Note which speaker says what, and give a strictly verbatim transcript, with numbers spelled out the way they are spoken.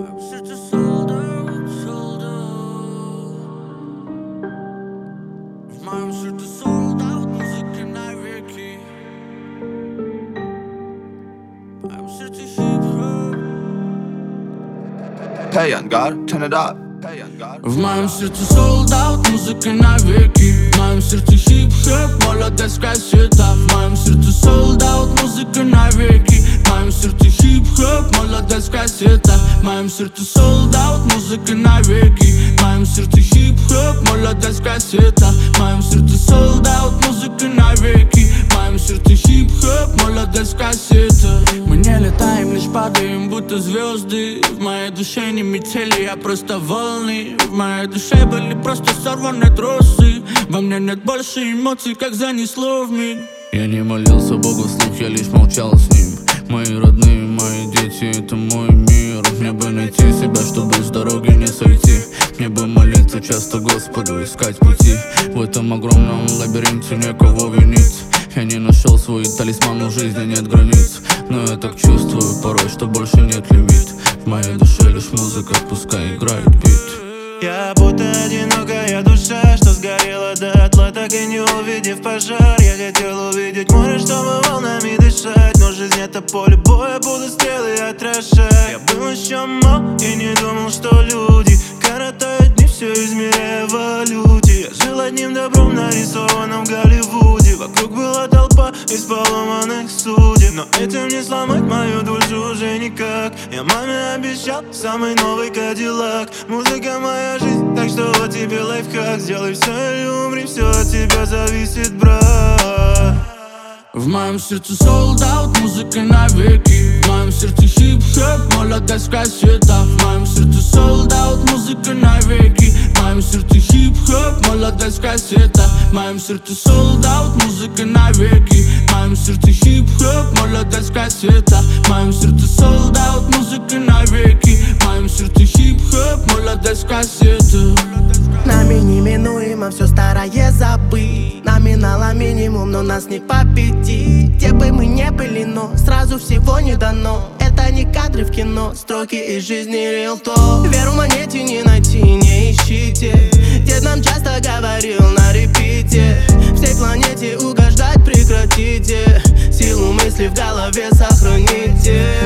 Speaker 1: моем сердце sold out, sold out. В моем сердце sold out, музыка навеки. В моем сердце хип-хоп.
Speaker 2: Hey Ангар, turn it up.
Speaker 1: В моем сердце sold out, музыка навеки. В моем сердце хип-хоп, молодость кассета. В моем сердце sold out, музыка навеки. В моем сердце хип-хоп, молодость кассета. В моем сердце sold out, музыка навеки. В моем сердце хип-хоп, молодость кассета. В моем сердце sold out, музыка навеки. В моем сердце хип-хоп, молодость кассета. Мы не летаем, лишь падаем, будто звезды. В моей душе не метели, я просто волны. В моей душе были просто сорваны тросы. Во мне нет больше эмоций, как занесло в миг.
Speaker 3: Я не молился Богу вслух, я лишь молчал с ним. Мои родные, мои дети, это мой мир. Мне бы найти себя, чтобы с дороги не сойти. Мне бы молиться часто Господу, искать пути. В этом огромном лабиринте некого винить. Я не нашел свой талисман, в жизни нет границ. Но я так чувствую порой, что больше нет лимит. В моей душе лишь музыка, пускай играет бит.
Speaker 4: Я будто одинокая душа, что сгорела дотла, так и не увидев пожар. Я хотел увидеть море, чтобы волнами дышать, но жизнь это поле боя, буду стрелы отражать. Я был еще мал и не думал, что люди коротают дни, все измеряя валюте. Я жил одним добром, нарисованным в Голливуде. Вокруг была толпа из поломанных судеб, но этим не сломать мою душу уже никак. Я маме обещал самый новый Кадиллак. Музыка моя жизнь, так что вот тебе лайфхак. Сделай все или умри, все от тебя зависит, брат.
Speaker 1: В моем сердце sold out, музыка навеки. В моем сердце хип-хоп, молодость кассета. В моем сердце sold out, музыка навеки. В моем сердце хип-хоп, молодость кассета. В моем сердце sold out, музыка навеки. В моем сердце хип-хоп, молодость кассета. В моем сердце sold out, музыка навеки. В моем сердце хип-хоп, молодость кассета.
Speaker 5: Нами неминуемо все старое забыть. Номинала минимум, но нас не победить. Где бы мы не были, но сразу всего не дано. Это не кадры в кино, строки из жизни real talk. Веру в монете не найти, не ищите. Дед нам часто говорил на репите. Всей планете угождать прекратите. Силу мысли в голове сохраните.